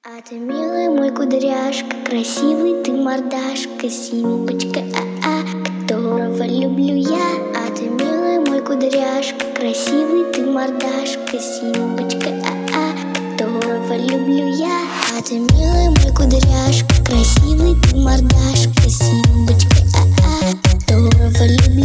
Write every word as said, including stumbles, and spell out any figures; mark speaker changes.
Speaker 1: А ты, милый мой кудряшка, красивый ты мордашка, Симбочка, а-а, которого люблю я. А ты, милый мой кудряшка, красивый ты мордашка, Симбочка, а-а, которого люблю я. А ты, милый мой кудряшка, красивый ты мордашка, Симбочка, а-а, которого люблю я.